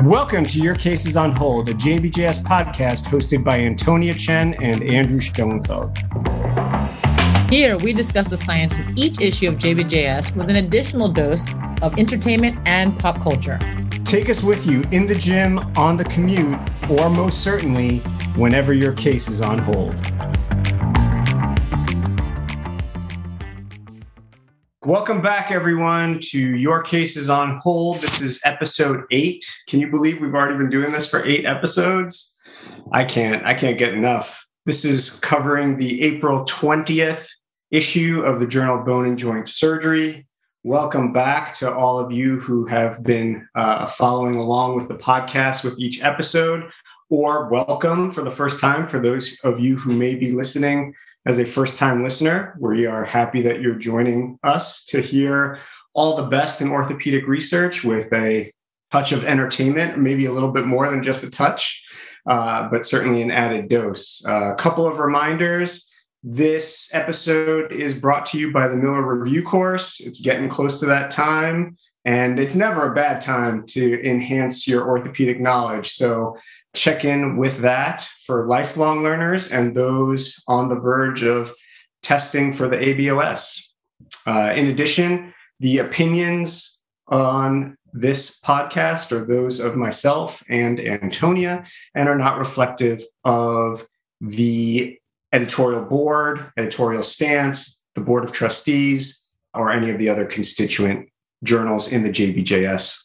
Welcome to Your Case is on Hold, a JBJS podcast hosted by Antonia Chen and Andrew Schoenfeld. Here, we discuss the science in each issue of JBJS with an additional dose of entertainment and pop culture. Take us with you in the gym, on the commute, or most certainly, whenever your case is on hold. Welcome back, everyone, to Your Case is on Hold. This is episode 8. Can you believe we've already been doing this for 8 episodes? I can't get enough. This is covering the April 20th issue of the Journal of Bone and Joint Surgery. Welcome back to all of you who have been following along with the podcast with each episode, or welcome for the first time for those of you who may be listening as a first-time listener. We are happy that you're joining us to hear all the best in orthopedic research with a touch of entertainment, maybe a little bit more than just a touch, but certainly an added dose. A couple of reminders. This episode is brought to you by the Miller Review course. It's getting close to that time, and it's never a bad time to enhance your orthopedic knowledge. So check in with that for lifelong learners and those on the verge of testing for the ABOS. In addition, the opinions on this podcast are those of myself and Antonia and are not reflective of the editorial board, editorial stance, the board of trustees, or any of the other constituent journals in the JBJS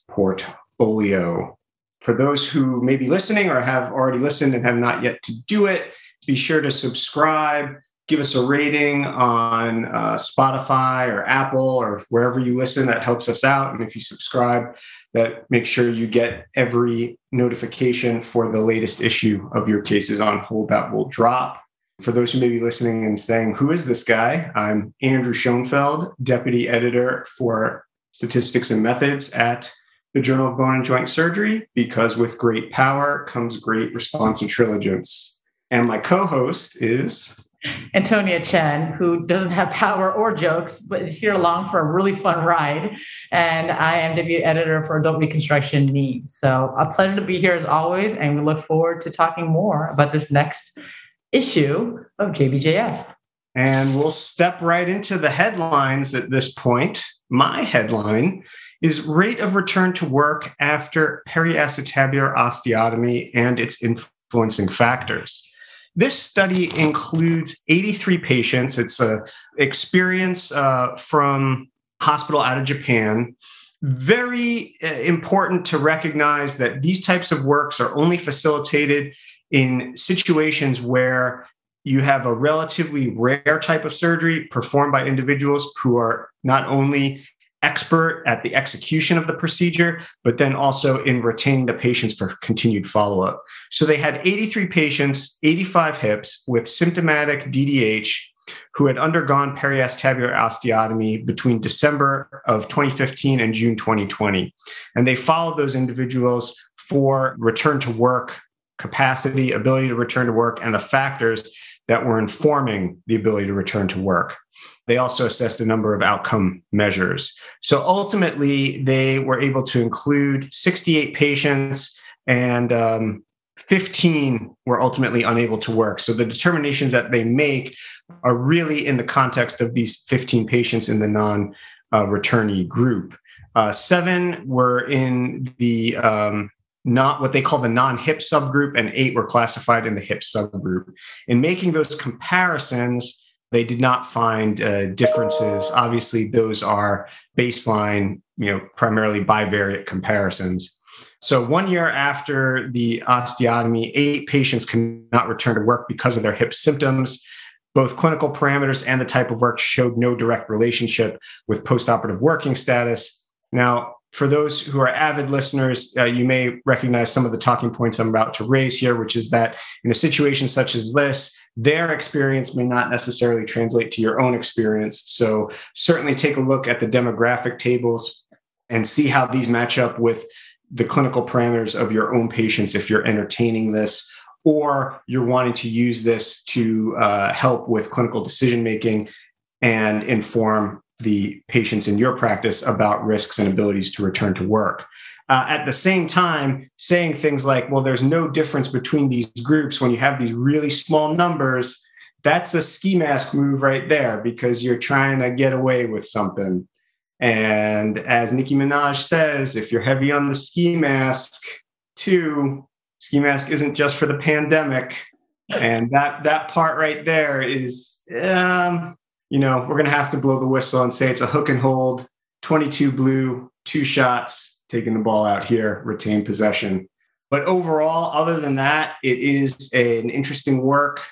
portfolio. For those who may be listening or have already listened and have not yet to do it, be sure to subscribe, give us a rating on Spotify or Apple or wherever you listen. That helps us out. And if you subscribe, that make sure you get every notification for the latest issue of Your Cases on Hold that will drop. For those who may be listening and saying, who is this guy? I'm Andrew Schoenfeld, Deputy Editor for Statistics and Methods at the Journal of Bone and Joint Surgery, because with great power comes great response-intelligence. And my co-host is Antonia Chen, who doesn't have power or jokes, but is here along for a really fun ride. And I am Deputy Editor for Adult Reconstruction Knee. So a pleasure to be here as always, and we look forward to talking more about this next issue of JBJS. And we'll step right into the headlines at this point. My headline is rate of return to work after periacetabular osteotomy and its influencing factors. This study includes 83 patients. It's an experience from hospital out of Japan. Very important to recognize that these types of works are only facilitated in situations where you have a relatively rare type of surgery performed by individuals who are not only expert at the execution of the procedure, but then also in retaining the patients for continued follow-up. So they had 83 patients, 85 hips with symptomatic DDH who had undergone periacetabular osteotomy between December of 2015 and June 2020. And they followed those individuals for return to work capacity, ability to return to work, and the factors that were informing the ability to return to work. They also assessed a number of outcome measures. So ultimately, they were able to include 68 patients, and 15 were ultimately unable to work. So the determinations that they make are really in the context of these 15 patients in the non-returnee group. 7 were in the not what they call the non-hip subgroup, and 8 were classified in the hip subgroup. In making those comparisons, they did not find differences. Obviously, those are baseline, primarily bivariate comparisons. So 1 year after the osteotomy, 8 patients cannot return to work because of their hip symptoms. Both clinical parameters and the type of work showed no direct relationship with postoperative working status. Now, for those who are avid listeners, you may recognize some of the talking points I'm about to raise here, which is that in a situation such as this, their experience may not necessarily translate to your own experience. So certainly take a look at the demographic tables and see how these match up with the clinical parameters of your own patients if you're entertaining this, or you're wanting to use this to help with clinical decision-making and inform the patients in your practice about risks and abilities to return to work. at the same time saying things like, well, there's no difference between these groups when you have these really small numbers. That's a ski mask move right there because you're trying to get away with something. And as Nicki Minaj says, if you're heavy on the ski mask, too, ski mask isn't just for the pandemic. And that part right there is, we're going to have to blow the whistle and say it's a hook and hold, 22 blue, 2 shots, taking the ball out here, retain possession. But overall, other than that, it is an interesting work,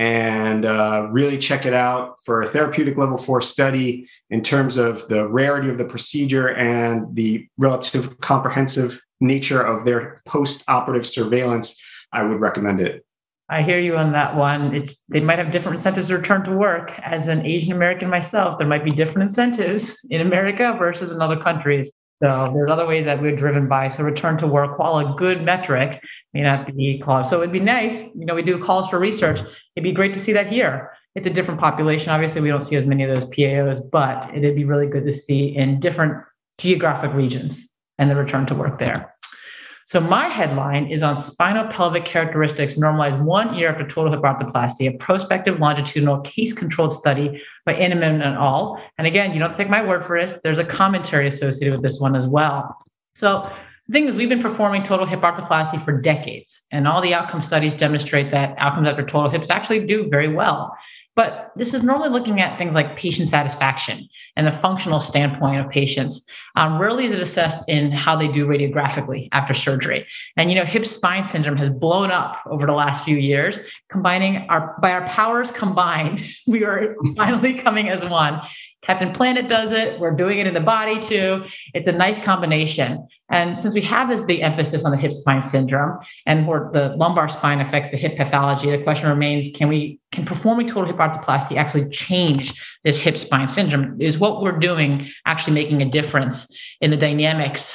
and really check it out for a therapeutic level 4 study in terms of the rarity of the procedure and the relative comprehensive nature of their post-operative surveillance. I would recommend it. I hear you on that one. They might have different incentives to return to work. As an Asian American myself, there might be different incentives in America versus in other countries. So there's other ways that we're driven by. So return to work, while a good metric, may not be called. So it'd be nice, we do calls for research. It'd be great to see that here. It's a different population. Obviously, we don't see as many of those PAOs, but it'd be really good to see in different geographic regions and the return to work there. So my headline is on spinopelvic characteristics normalized 1 year after total hip arthroplasty, a prospective longitudinal case-controlled study by Inman et al. And again, you don't take my word for this. There's a commentary associated with this one as well. So the thing is, we've been performing total hip arthroplasty for decades, and all the outcome studies demonstrate that outcomes after total hips actually do very well. But this is normally looking at things like patient satisfaction and the functional standpoint of patients. Rarely is it assessed in how they do radiographically after surgery. And, hip spine syndrome has blown up over the last few years. By our powers combined, we are finally coming as one. Captain Planet does it. We're doing it in the body too. It's a nice combination. And since we have this big emphasis on the hip spine syndrome and where the lumbar spine affects the hip pathology, the question remains, can performing total hip arthroplasty actually change this hip spine syndrome? Is what we're doing actually making a difference in the dynamics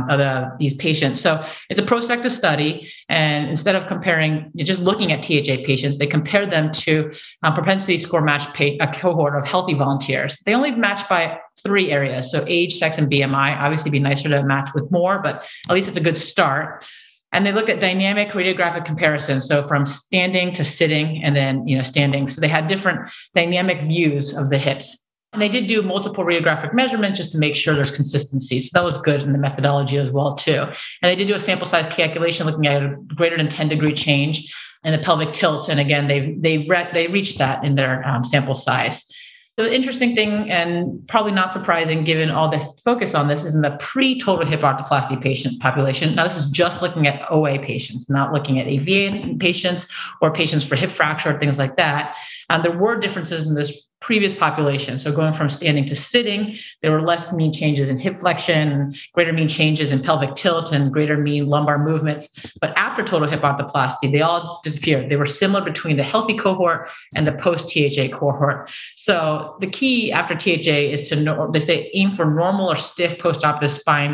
of these patients? So it's a prospective study. And instead of just looking at THA patients, they compared them to propensity score match a cohort of healthy volunteers. They only matched by 3 areas. So age, sex, and BMI. Obviously, it'd be nicer to match with more, but at least it's a good start. And they looked at dynamic radiographic comparisons. So from standing to sitting and then, standing. So they had different dynamic views of the hips. And they did do multiple radiographic measurements just to make sure there's consistency. So that was good in the methodology as well, too. And they did do a sample size calculation looking at a greater than 10-degree change in the pelvic tilt. And again, they reached that in their sample size. The interesting thing, and probably not surprising given all the focus on this, is in the pre-total hip arthroplasty patient population. Now, this is just looking at OA patients, not looking at AVA patients or patients for hip fracture or things like that. There were differences in this previous population. So going from standing to sitting, there were less mean changes in hip flexion, greater mean changes in pelvic tilt, and greater mean lumbar movements. But after total hip arthroplasty, they all disappeared. They were similar between the healthy cohort and the post-THA cohort. So the key after THA is they say aim for normal or stiff post-operative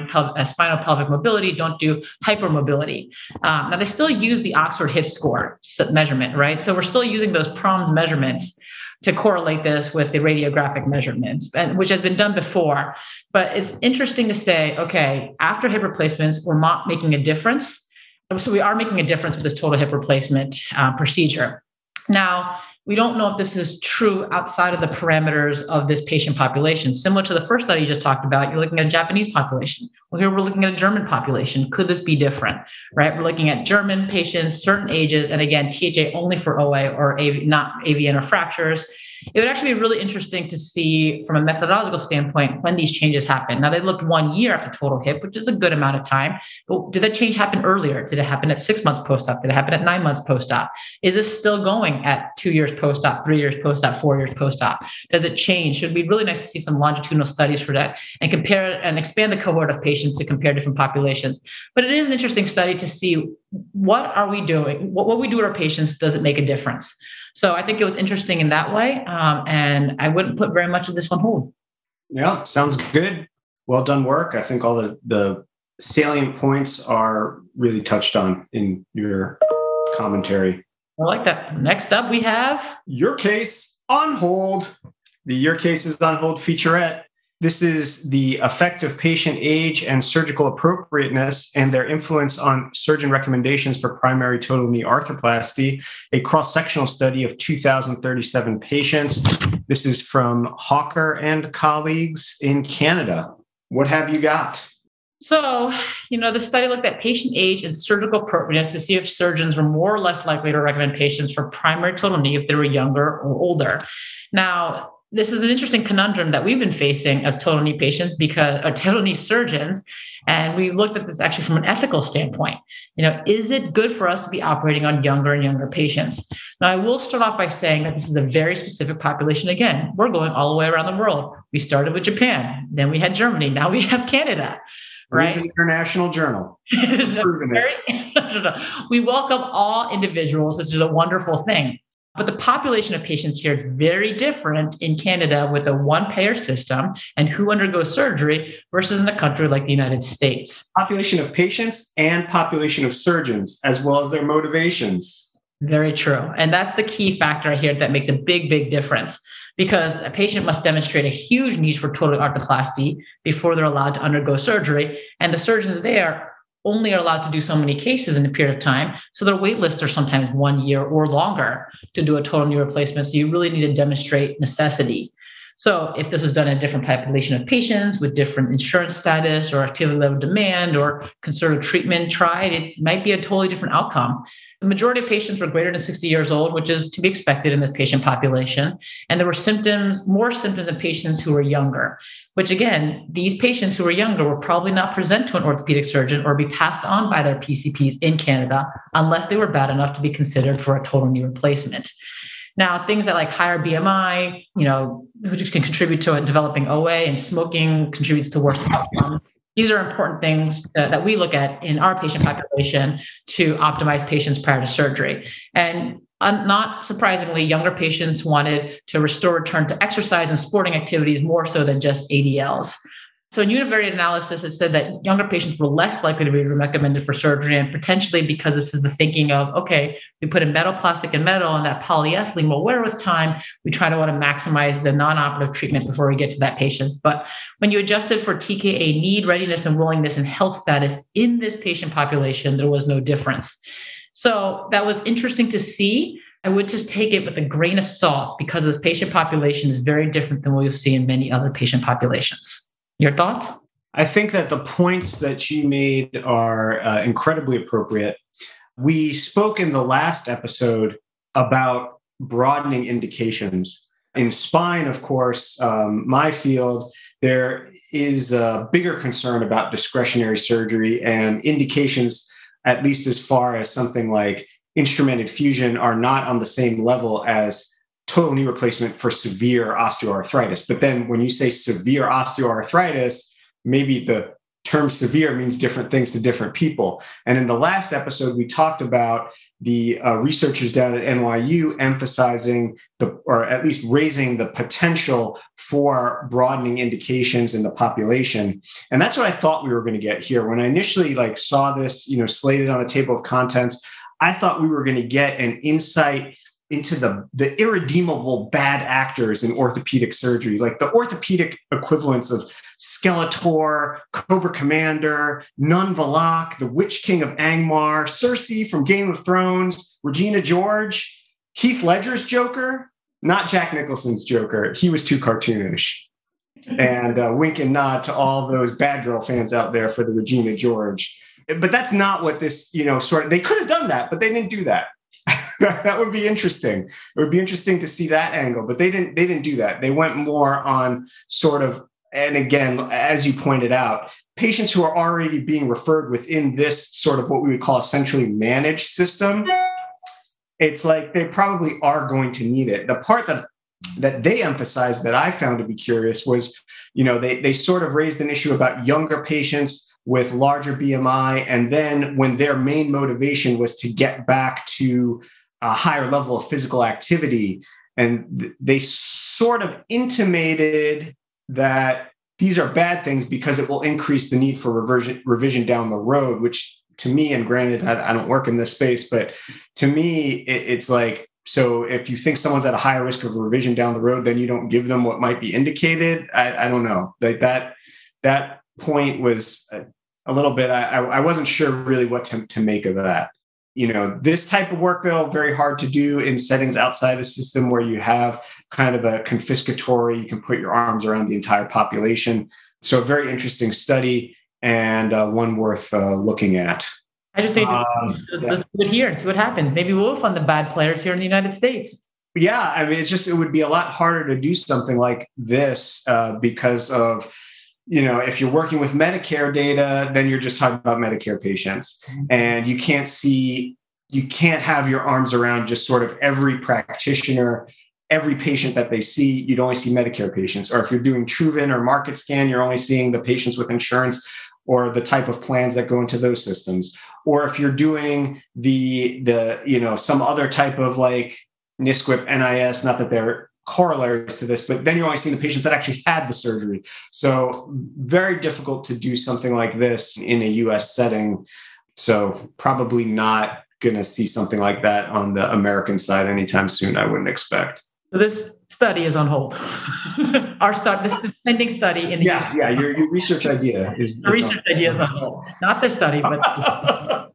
spinal pelvic mobility. Don't do hypermobility. Now they still use the Oxford Hip Score measurement, right? So we're still using those PROMS measurements to correlate this with the radiographic measurements, which has been done before. But it's interesting to say, okay, after hip replacements, we're not making a difference. So we are making a difference with this total hip replacement procedure. Now, we don't know if this is true outside of the parameters of this patient population. Similar to the first study you just talked about, you're looking at a Japanese population. Well, here we're looking at a German population. Could this be different, right? We're looking at German patients, certain ages, and again, THA only for OA or not AVN or fractures. It would actually be really interesting to see from a methodological standpoint when these changes happen. Now, they looked 1 year after total hip, which is a good amount of time. But did that change happen earlier? Did it happen at 6 months post-op? Did it happen at 9 months post-op? Is this still going at 2 years post-op, 3 years post-op, 4 years post-op? Does it change? Should be really nice to see some longitudinal studies for that and compare and expand the cohort of patients to compare different populations. But it is an interesting study to see what are we doing? What we do with our patients, does it make a difference? So I think it was interesting in that way. And I wouldn't put very much of this on hold. Yeah, sounds good. Well done work. I think all the salient points are really touched on in your commentary. I like that. Next up, we have Your Case on Hold. The Your Case is on Hold featurette This is the effect of patient age and surgical appropriateness and their influence on surgeon recommendations for primary total knee arthroplasty, a cross-sectional study of 2,037 patients. This is from Hawker and colleagues in Canada. What have you got? So, the study looked at patient age and surgical appropriateness to see if surgeons were more or less likely to recommend patients for primary total knee if they were younger or older. Now, this is an interesting conundrum that we've been facing as total knee patients total knee surgeons. And we looked at this actually from an ethical standpoint. Is it good for us to be operating on younger and younger patients? Now, I will start off by saying that this is a very specific population. Again, we're going all the way around the world. We started with Japan, then we had Germany, now we have Canada. Right? It's an international journal. We welcome all individuals, which is a wonderful thing. But the population of patients here is very different in Canada with a one-payer system and who undergoes surgery versus in a country like the United States. Population of patients and population of surgeons, as well as their motivations. Very true. And that's the key factor here that makes a big, big difference, because a patient must demonstrate a huge need for total arthroplasty before they're allowed to undergo surgery. And the surgeons there only are allowed to do so many cases in a period of time. So their wait lists are sometimes 1 year or longer to do a total knee replacement. So you really need to demonstrate necessity. So if this was done in a different population of patients with different insurance status or activity level demand or conservative treatment tried, it might be a totally different outcome. The majority of patients were greater than 60 years old, which is to be expected in this patient population. And there were more symptoms in patients who were younger, which again, these patients who were younger will probably not present to an orthopedic surgeon or be passed on by their PCPs in Canada unless they were bad enough to be considered for a total knee replacement. Now, things that like higher BMI, which can contribute to a developing OA, and smoking contributes to worse outcomes. These are important things that we look at in our patient population to optimize patients prior to surgery. And not surprisingly, younger patients wanted to restore return to exercise and sporting activities more so than just ADLs. So in univariate analysis, it said that younger patients were less likely to be recommended for surgery, and potentially because this is the thinking of, okay, we put in metal, plastic, and metal, and that polyethylene will wear with time. We try to want to maximize the non-operative treatment before we get to that patient. But when you adjusted for TKA need, readiness, and willingness and health status in this patient population, there was no difference. So that was interesting to see. I would just take it with a grain of salt because this patient population is very different than what you'll see in many other patient populations. Your thoughts? I think that the points that you made are incredibly appropriate. We spoke in the last episode about broadening indications. In spine, of course, my field, there is a bigger concern about discretionary surgery, and indications, at least as far as something like instrumented fusion, are not on the same level as total knee replacement for severe osteoarthritis. But then when you say severe osteoarthritis, maybe the term severe means different things to different people. And in the last episode, we talked about the researchers down at NYU emphasizing or at least raising the potential for broadening indications in the population. And that's what I thought we were going to get here. When I initially saw this, slated on the table of contents, I thought we were going to get an insight into the irredeemable bad actors in orthopedic surgery, like the orthopedic equivalents of Skeletor, Cobra Commander, Nun Valak, the Witch King of Angmar, Cersei from Game of Thrones, Regina George, Heath Ledger's Joker, not Jack Nicholson's Joker. He was too cartoonish. And wink and nod to all those Batgirl fans out there for the Regina George. But that's not what this, they could have done that, but they didn't do that. That would be interesting. It would be interesting to see that angle, but they didn't do that. They went more on sort of, and again, as you pointed out, patients who are already being referred within this sort of what we would call a centrally managed system. It's like they probably are going to need it. The part that they emphasized that I found to be curious was, they sort of raised an issue about younger patients with larger BMI. And then when their main motivation was to get back to a higher level of physical activity, and they sort of intimated that these are bad things because it will increase the need for revision down the road, which to me, and granted, I don't work in this space, but to me, it's like So if you think someone's at a higher risk of revision down the road, then you don't give them what might be indicated. I don't know. Like that point was a little bit, I wasn't sure really what to make of that. This type of work, though, very hard to do in settings outside the system where you have kind of a confiscatory, you can put your arms around the entire population. So a very interesting study and one worth looking at. I just think let's do it here and see what happens. Maybe we'll fund the bad players here in the United States. Yeah, I mean, it would be a lot harder to do something like this because of, if you're working with Medicare data, then you're just talking about Medicare patients. And you can't have your arms around just sort of every practitioner, every patient that they see. You'd only see Medicare patients. Or if you're doing Truven or Market Scan, you're only seeing the patients with insurance or the type of plans that go into those systems. Or if you're doing the some other type of like NSQIP, NIS, not that they're corollaries to this, but then you're only seeing the patients that actually had the surgery. So very difficult to do something like this in a US setting. So probably not going to see something like that on the American side anytime soon, I wouldn't expect. So this study is on hold. This is pending study in the US. Yeah, your research idea is on hold. Not the study, but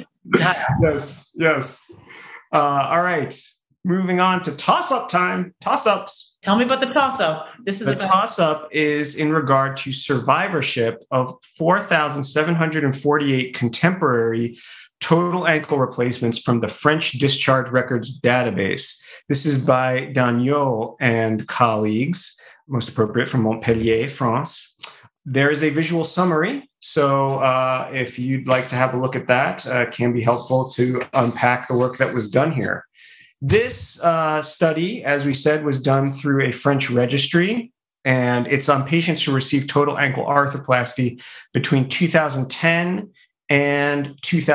yes. All right. Moving on to toss-up time. Toss-ups. Tell me about the toss-up. The toss-up is in regard to survivorship of 4,748 contemporary total ankle replacements from the French Discharge Records database. This is by Dagnot and colleagues, most appropriate from Montpellier, France. There is a visual summary. So if you'd like to have a look at that, it can be helpful to unpack the work that was done here. This study, as we said, was done through a French registry, and it's on patients who received total ankle arthroplasty between 2010 and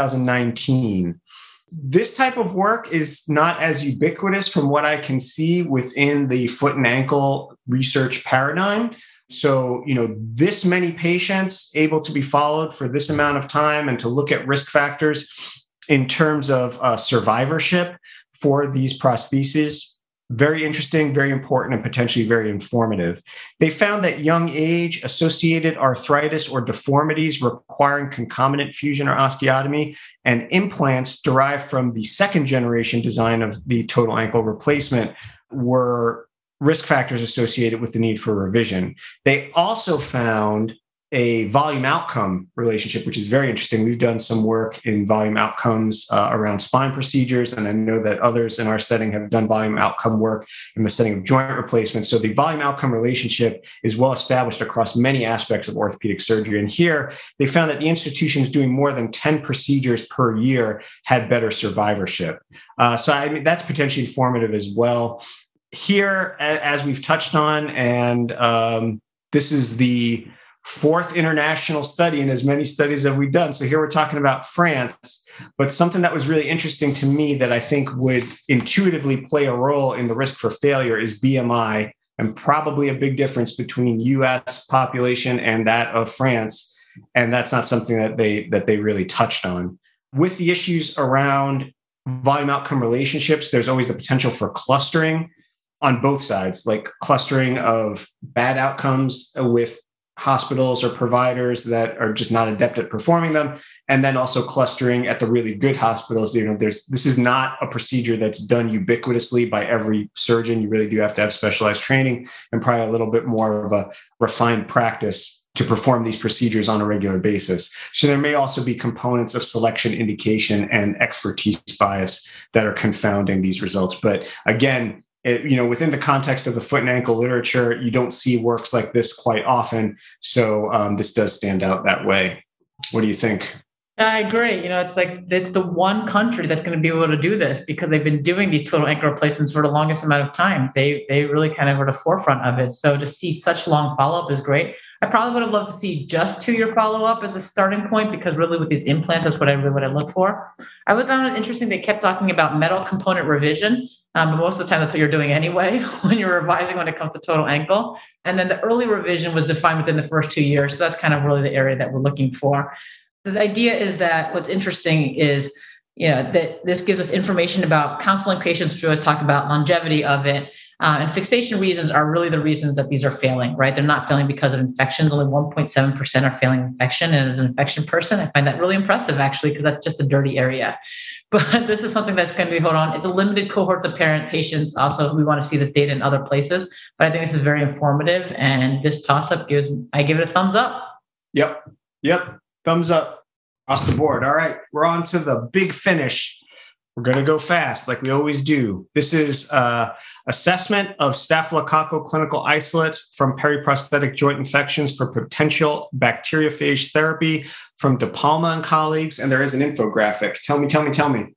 2019. This type of work is not as ubiquitous from what I can see within the foot and ankle research paradigm. So, this many patients able to be followed for this amount of time and to look at risk factors in terms of survivorship for these prostheses, very interesting, very important, and potentially very informative. They found that young age-associated arthritis or deformities requiring concomitant fusion or osteotomy and implants derived from the second-generation design of the total ankle replacement were risk factors associated with the need for revision. They also found a volume outcome relationship, which is very interesting. We've done some work in volume outcomes around spine procedures, and I know that others in our setting have done volume outcome work in the setting of joint replacement. So the volume outcome relationship is well established across many aspects of orthopedic surgery. And here they found that the institutions doing more than 10 procedures per year had better survivorship. So that's potentially informative as well. Here, as we've touched on, and this is the fourth international study in as many studies that we've done. So here we're talking about France, but something that was really interesting to me that I think would intuitively play a role in the risk for failure is BMI, and probably a big difference between US population and that of France. And that's not something that they really touched on. With the issues around volume outcome relationships, there's always the potential for clustering on both sides, like clustering of bad outcomes with hospitals or providers that are just not adept at performing them, and then also clustering at the really good hospitals. This is not a procedure that's done ubiquitously by every surgeon. You really do have to have specialized training and probably a little bit more of a refined practice to perform these procedures on a regular basis. So there may also be components of selection, indication, and expertise bias that are confounding these results. But again, within the context of the foot and ankle literature, you don't see works like this quite often. So this does stand out that way. What do you think? I agree. It's the one country that's going to be able to do this because they've been doing these total ankle replacements for the longest amount of time. They really kind of were the forefront of it. So to see such long follow-up is great. I probably would have loved to see just 2-year follow-up as a starting point because really with these implants, that's what I look for. I would found it interesting. They kept talking about metal component revision. But most of the time, that's what you're doing anyway when you're revising when it comes to total ankle. And then the early revision was defined within the first 2 years. So that's kind of really the area that we're looking for. The idea is that what's interesting is that this gives us information about counseling patients, which we always talk about longevity of it. And fixation reasons are really the reasons that these are failing, right? They're not failing because of infections. Only 1.7% are failing infection. And as an infection person, I find that really impressive, actually, because that's just a dirty area. But this is something that's going to be, hold on, it's a limited cohort of parent patients. Also, we want to see this data in other places. But I think this is very informative. And this toss-up I give it a thumbs up. Yep. Thumbs up across the board. All right. We're on to the big finish. We're going to go fast like we always do. This is assessment of staphylococcal clinical isolates from periprosthetic joint infections for potential bacteriophage therapy from De Palma and colleagues. And there is an infographic. Tell me.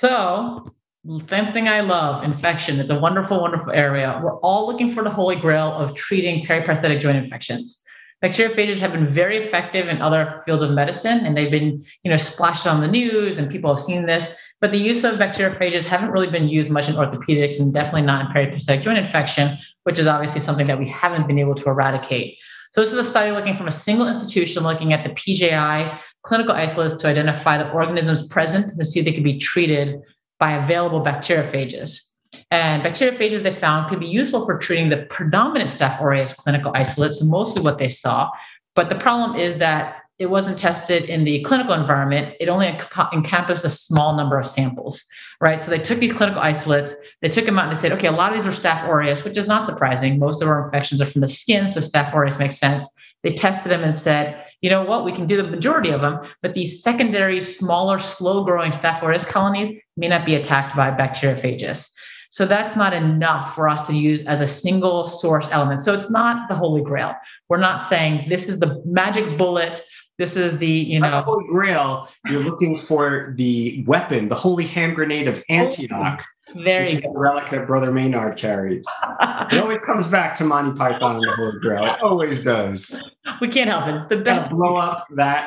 So, same thing I love, infection. It's a wonderful, wonderful area. We're all looking for the holy grail of treating periprosthetic joint infections. Bacteriophages have been very effective in other fields of medicine, and they've been, splashed on the news, and people have seen this. But the use of bacteriophages haven't really been used much in orthopedics, and definitely not in periprosthetic joint infection, which is obviously something that we haven't been able to eradicate. So this is a study looking from a single institution, looking at the PJI clinical isolates to identify the organisms present and to see if they could be treated by available bacteriophages. And bacteriophages they found could be useful for treating the predominant Staph aureus clinical isolates, mostly what they saw. But the problem is that it wasn't tested in the clinical environment. It only encompassed a small number of samples, right? So they took these clinical isolates, they took them out and they said, okay, a lot of these are Staph aureus, which is not surprising. Most of our infections are from the skin, so Staph aureus makes sense. They tested them and said, you know what, we can do the majority of them, but these secondary, smaller, slow-growing Staph aureus colonies may not be attacked by bacteriophages. So that's not enough for us to use as a single source element. So it's not the holy grail. We're not saying this is the magic bullet. This is the, The holy grail. You're looking for the weapon, the holy hand grenade of Antioch. Which is the relic that Brother Maynard carries. It always comes back to Monty Python and the Holy Grail. It always does. We can't help it. It's the best. Blow up that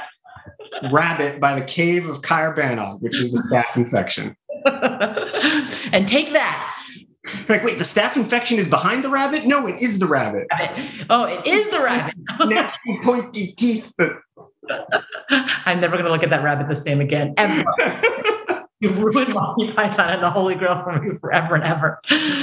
rabbit by the cave of Caer Bannog, which is the staph infection. And take that. Like, wait, the staph infection is behind the rabbit? No, it is the rabbit. Oh, it is the rabbit. Nasty, pointy teeth. I'm never going to look at that rabbit the same again, ever. You ruined Monty Python and the Holy Grail for me forever and ever.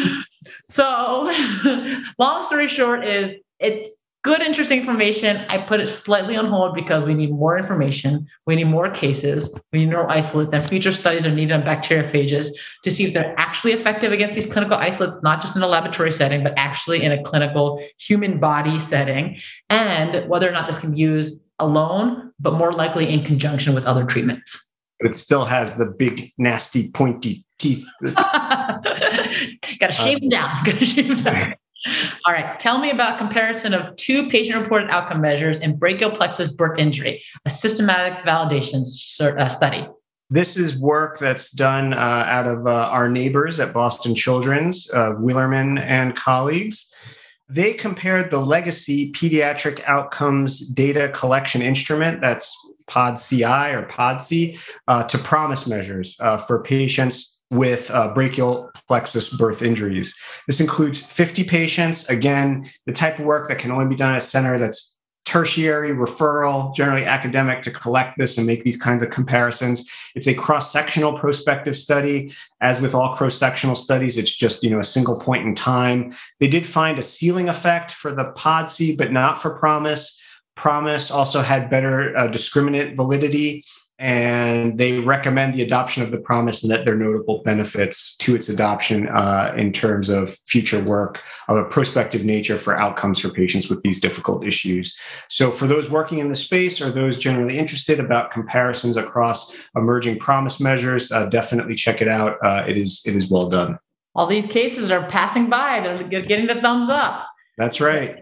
So, long story short is it's good, interesting information. I put it slightly on hold because we need more information. We need more cases. We need more isolate. Then future studies are needed on bacteriophages to see if they're actually effective against these clinical isolates, not just in a laboratory setting, but actually in a clinical human body setting, and whether or not this can be used alone, but more likely in conjunction with other treatments. But it still has the big, nasty, pointy teeth. Got to shave them down. All right. Tell me about comparison of two patient-reported outcome measures in brachial plexus birth injury, a systematic validation study. This is work that's done out of our neighbors at Boston Children's, Wheelerman and colleagues. They compared the legacy pediatric outcomes data collection instrument, that's POD-CI or POD-C, to PROMIS measures for patients with brachial plexus birth injuries. This includes 50 patients. Again, the type of work that can only be done at a center that's tertiary referral, generally academic, to collect this and make these kinds of comparisons. It's a cross-sectional prospective study. As with all cross-sectional studies, it's just a single point in time. They did find a ceiling effect for the POD-C, but not for PROMIS. PROMIS also had better discriminant validity, and they recommend the adoption of the PROMIS and that there are notable benefits to its adoption in terms of future work of a prospective nature for outcomes for patients with these difficult issues. So for those working in the space or those generally interested about comparisons across emerging PROMIS measures, definitely check it out. It is well done. All these cases are passing by. They're getting the thumbs up. That's right.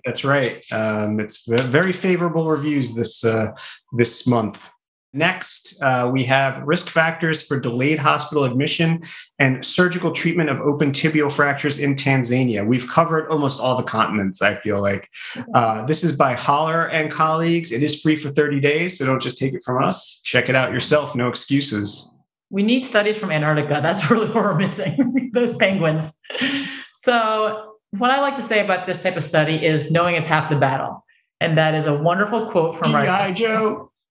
It's very favorable reviews this month. Next, we have risk factors for delayed hospital admission and surgical treatment of open tibial fractures in Tanzania. We've covered almost all the continents, I feel like. This is by Holler and colleagues. It is free for 30 days, so don't just take it from us. Check it out yourself. No excuses. We need studies from Antarctica. That's really what we're missing, those penguins. So what I like to say about this type of study is knowing is half the battle. And that is a wonderful quote from G.I. Joe.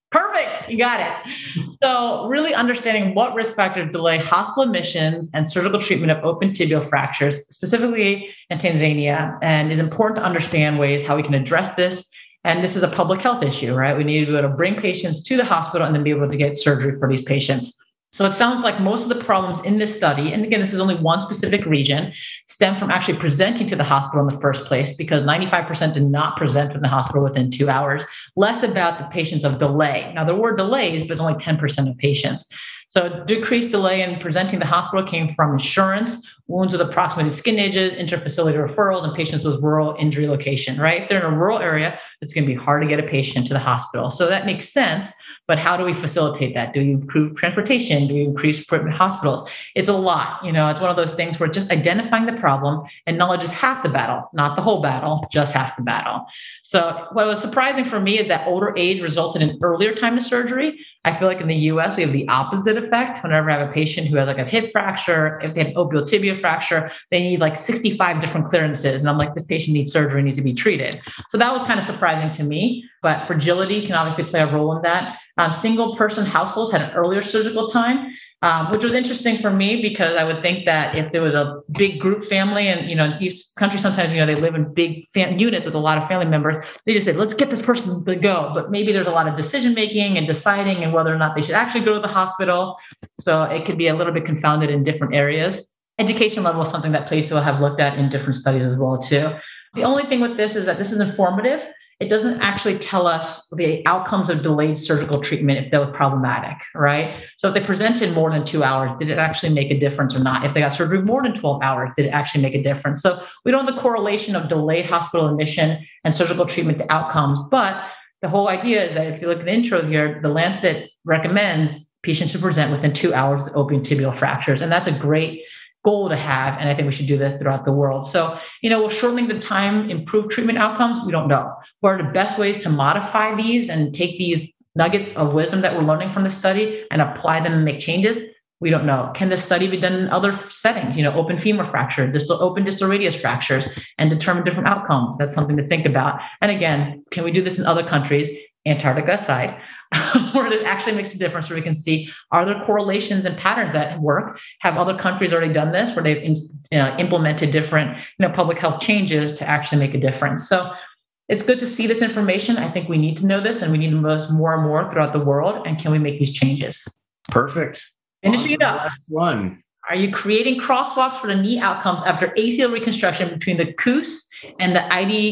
Perfect. You got it. So really understanding what risk factors delay hospital admissions and surgical treatment of open tibial fractures, specifically in Tanzania, and is important to understand ways how we can address this. And this is a public health issue, right? We need to be able to bring patients to the hospital and then be able to get surgery for these patients. So it sounds like most of the problems in this study, and again, this is only one specific region, stem from actually presenting to the hospital in the first place, because 95% did not present in the hospital within 2 hours, less about the patients of delay. Now, there were delays, but it's only 10% of patients. So decreased delay in presenting to the hospital came from insurance, wounds with approximated skin edges, interfacility referrals, and patients with rural injury location, right? If they're in a rural area, it's going to be hard to get a patient to the hospital. So that makes sense. But how do we facilitate that? Do you improve transportation? Do you increase equipment hospitals? It's a lot. It's one of those things where just identifying the problem and knowledge is half the battle, not the whole battle, just half the battle. So what was surprising for me is that older age resulted in earlier time to surgery. I feel like in the US, we have the opposite effect. Whenever I have a patient who has like a hip fracture, if they have an oblique tibia fracture, they need like 65 different clearances. And I'm like, this patient needs surgery, needs to be treated. So that was kind of surprising to me, but fragility can obviously play a role in that. Single person households had an earlier surgical time, which was interesting for me because I would think that if there was a big group family and, these countries, sometimes, they live in big units with a lot of family members. They just said, let's get this person to go. But maybe there's a lot of decision-making and deciding and whether or not they should actually go to the hospital. So it could be a little bit confounded in different areas. Education level is something that places will have looked at in different studies as well, too. The only thing with this is that this is informative. It doesn't actually tell us the outcomes of delayed surgical treatment if they were problematic, right? So if they presented more than 2 hours, did it actually make a difference or not? If they got surgery more than 12 hours, did it actually make a difference? So we don't have the correlation of delayed hospital admission and surgical treatment to outcomes. But the whole idea is that if you look at the intro here, the Lancet recommends patients should present within 2 hours with open tibial fractures. And that's a great goal to have. And I think we should do this throughout the world. So, will shortening the time improve treatment outcomes? We don't know. What are the best ways to modify these and take these nuggets of wisdom that we're learning from the study and apply them and make changes? We don't know. Can this study be done in other settings, open femur fracture, open distal radius fractures, and determine different outcomes? That's something to think about. And again, can we do this in other countries, Antarctica aside, where this actually makes a difference, where we can see, are there correlations and patterns that work? Have other countries already done this, where they've implemented different public health changes to actually make a difference? So it's good to see this information. I think we need to know this, and we need to know this more and more throughout the world. And can we make these changes? Perfect. Finishing it up. Last one. Are you creating crosswalks for the knee outcomes after ACL reconstruction between the KOOS and the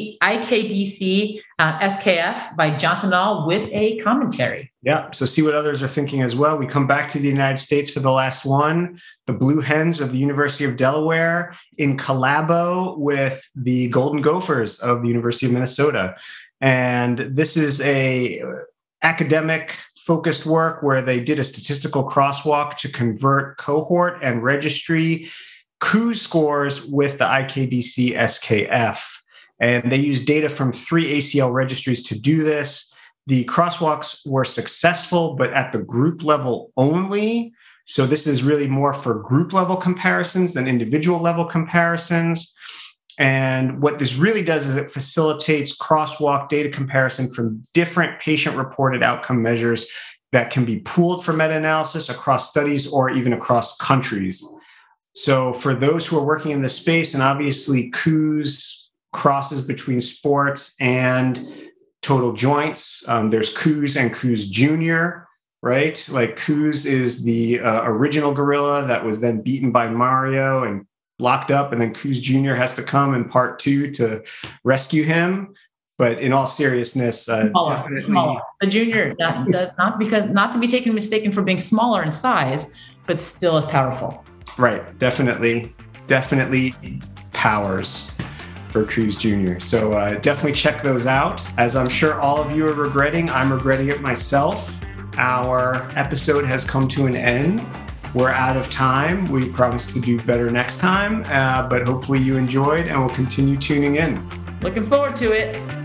IKDC SKF by Johnson et al. With a commentary? Yeah. So see what others are thinking as well. We come back to the United States for the last one. The Blue Hens of the University of Delaware in collabo with the Golden Gophers of the University of Minnesota. And this is a academic focused work where they did a statistical crosswalk to convert cohort and registry KOOS scores with the IKDC SKF. And they used data from 3 ACL registries to do this. The crosswalks were successful, but at the group level only. So this is really more for group level comparisons than individual level comparisons. And what this really does is it facilitates crosswalk data comparison from different patient-reported outcome measures that can be pooled for meta-analysis across studies or even across countries. So for those who are working in this space, and obviously KOOS crosses between sports and total joints, there's KOOS and KOOS Junior, right? Like KOOS is the original gorilla that was then beaten by Mario and locked up, and then KOOS Jr. has to come in part 2 to rescue him. But in all seriousness, definitely smaller. The junior, not to be mistaken for being smaller in size, but still as powerful. Right, definitely powers for KOOS Jr. So definitely check those out. As I'm sure all of you are regretting, I'm regretting it myself. Our episode has come to an end. We're out of time. We promise to do better next time, but hopefully you enjoyed and will continue tuning in. Looking forward to it.